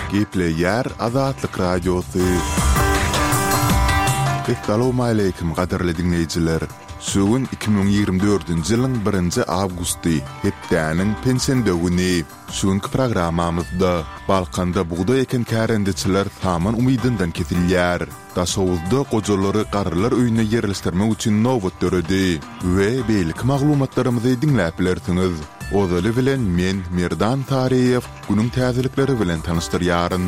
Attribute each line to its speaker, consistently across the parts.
Speaker 1: Gepleyer Azatlyk Radiosu. Assalamu alaykum qadarly dinleyijiler. Şugun 2024-nji ýylyň 1-nji awgusty, hepdäniň pensiýa güni. Şuňky programmamyzda Balkanda buğda eken kärendeçiler taman umydyndan ketilýär. Daşowuzda gojalary garrylar öýüne ýerleşdirmek üçin nowbat döredi we beýlik maglumatlarymyzy dinläp bilersiňiz. Ozaly bilen men Merdan Tariýew günüň täzelikleri bilen tanystyryaryn.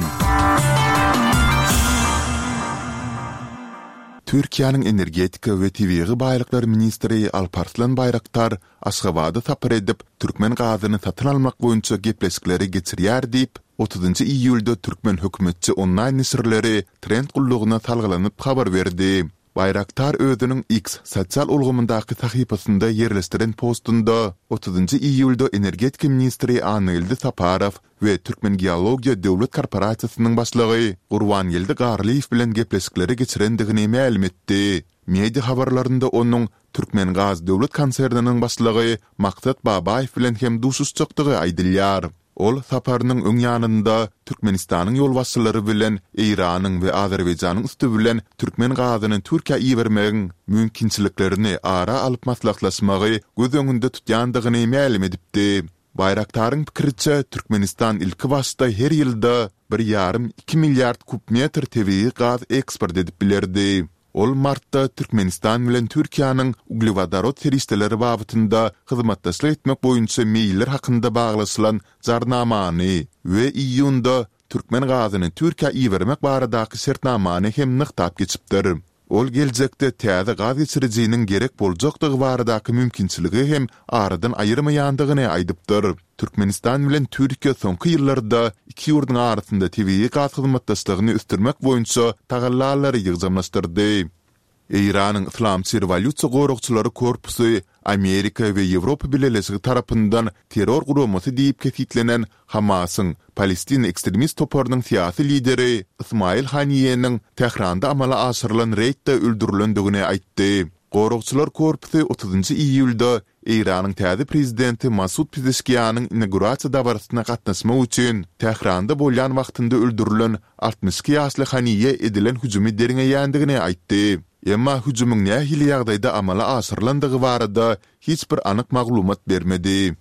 Speaker 1: Türkiýanyň energetika we tabiiy baýlyklar ministri Alparslan Bayraktar Aşgabatda tapyr edip türkmen gazyny satyn almak boýunça gepleşikleri geçirýär diýip 30 iýulda türkmen hökümetçi online nisirleri trend gullugyna salgylanyp habar berdi. Bayraktar özüniň X sosial ulgamyndaky sahypasynda ýerleşdiren postunda 30 iýulda energetika ministri Anyldy Saparow we Türkmen Geologiya Döwlet Korporasiýasynyň başlygy Gurban Ýyldy Garlyýew bilen gepleşikleri geçirendigini ma'lum etdi. Media habarlarynda onuň Türkmen Gaz Döwlet konserniniň başlygy Maksat Babaýew bilen hem duşuşçykdygy aýdylýar. Ol saparynyň öň ýanynda Türkmenistanyň ýolbaşçylary bilen Iranyň we Azerbaýjanyň üstü bilen türkmen gazyny Türkiýe iýermegiň mümkinçiliklerini ara alyp maslahatlaşmagy göz öňünde tutýandygyny ma'lum edipdi. Bayraktaryň pikiriçe Türkmenistan ilki başda her ýylda 1,5-2 milliard kubmetr tabiiy gaz eksport edip bilerdi. Ol martda Türkmenistan bilen Türkiýanyň uglevodorod serişdeleri babynda hyzmatdaşlyk etmek boýunça meýiller hakynda baglaşylan jarnamany we iýunda türkmen gazyny Türkiýe iýermek baradaky şertnamany hem nykdap geçipdir. Ol geljekde täze gaz geçirjiginiň gerek boljakdygy baradaky mümkinçiligi hem aradan aýyrmaýandygyny aýdypdyr. Türkmenistan bilen Türkiýe soňky ýyllarda iki ýurduň arasynda tabiiy gaz hyzmatdaşlygyny üstürmek boýunça tagallalary ýygzamlaşdyrdy. Iranyň Islamçy Rewolýusiýa gorukçylary korpusy Amerika we Ýewropa bileşigi tarapyndan terror gurumasy diýip kefitlenen Hamasyň Palestin ekstremist toparynyň syýasy lideri Ismail Haniýeň Tehranda amala aşyrylan reýtde öldürilendigini aýtdy. Gorukçylar korpusy 30 iýulda Iranyň täze prezidenti Masud Pezeshkianyň inaugurasiýa dabarysyna gatnaşmak üçin Tehranda bolýan wagtynda öldürilen 62 ýaşly Haniýe edilen hüjümi deriňeýändigini aýtdy. Emma hüjümüň nähili ýagdaýda amala aşyrylandygy barada hiç bir anyk maglumat bermedi.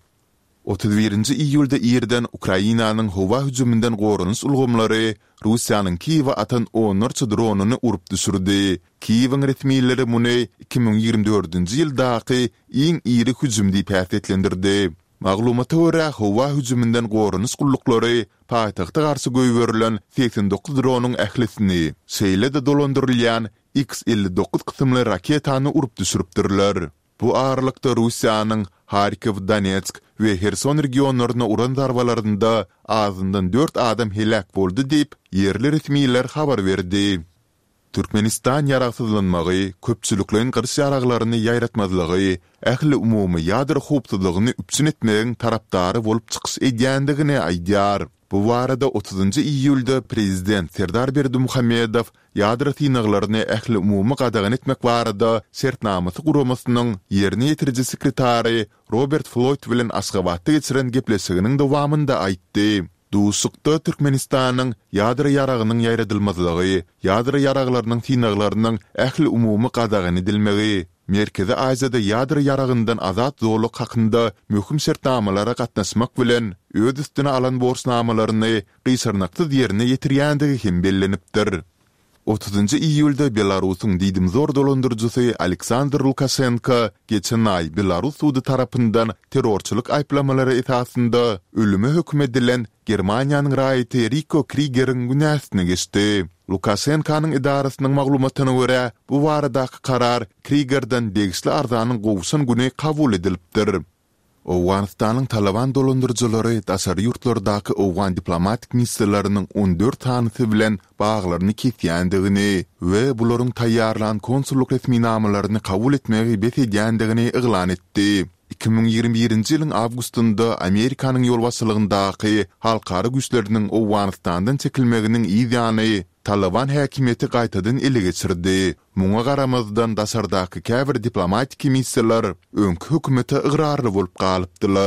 Speaker 1: 31 iýulda ýerden Ukrainanyň howa hüjümünden gorunys ulgamlary Russiýanyň Kiýewe atan 10 dronuny urup düşürdi. Kiýewiň resmiýetleri muny 2024-nji ýyldaky iň iri hüjüm diýip häsiýetlendirdi. Maglumata görä howa hüjümünden gorunys gullukları paýtagta garşy göýberilen 89 dronuň ählisini şeýle-de dolandyrylýan X-59 kysymly raketany urup düşüripdirler. Bu ağırlykda Russiýanyň Harkiv, Donetsk we Herson regionlaryna uran darbalarynda azyndan 4 adam helak boldy diýip ýerli resmiýetler habar berdi. Türkmenistan ýaraksızlanmagy, köpçüliklerin gyrş ýaraglaryny ýaýratmazlygy, ähli umumy ýadyr howpsuzlygyny üpsün etmegiň tarapdary bolup çykyş edýändigini aýdýar. Bu barada 30 iýulda prezident Serdar Berdimuhammedow ýadyr synaklaryny ähli umumy gadagan etmek barada şertnamasy guramasynyň ýerine ýetiriji sekretary Robert Floyd bilen Aşgabatda geçiren gepleşiginiň dowamynda aýtdy. Duşukda Türkmenistanyň ýadyr ýaragynyň ýaýradylmazlygy, ýadyr ýaraglarynyň synaklarynyň ähli umumy gadagan edilmegi, Merkezi Aziýada ýadyr ýaragyndan azat zorluk hakynda möhüm şertnamalara gatnaşmak bilen öz üstüne alan borçnamalaryny gysarnaksyz ýerine ýetirýändigi hem bellenipdir. 30 iýulda Belarusyň diýdim zor dolandyrjysy Aleksandr Lukashenko geçen ay Belarus sudy tarapyndan terrorçylyk aýplamalary esasynda ölüme hökm edilen Germaniýanyň raýaty Rico Krieger'iň günäsine geçdi. Lukashenko'nun idarasının maglumatyna görä bu baradaky karar Krieger'den degişli arzanyň gowşan güni kabul edilipdir. Owganistanyň Taliban dolandyrjylary daşary ýurtlardaky Owgan diplomatik missiýalarynyň 14 tanysy bilen baglaryny kesýändigini we bularyň taýýarlan konsulluk resmiýnamalaryny kabul etmegi besedýändigini eglan etdi. 2021-nji ýylyň awgustynda Amerikanyň ýolbaşçylygyndaky halkara güýçleriniň Owganistandan çekilmeginiň ýygyany Taliban häkimiýeti gaýtadan ele geçirdi. Muňa garamazdan daşardaky käbir diplomatik missiýalar öňkü hökümete ıgrarly bolup galypdylar.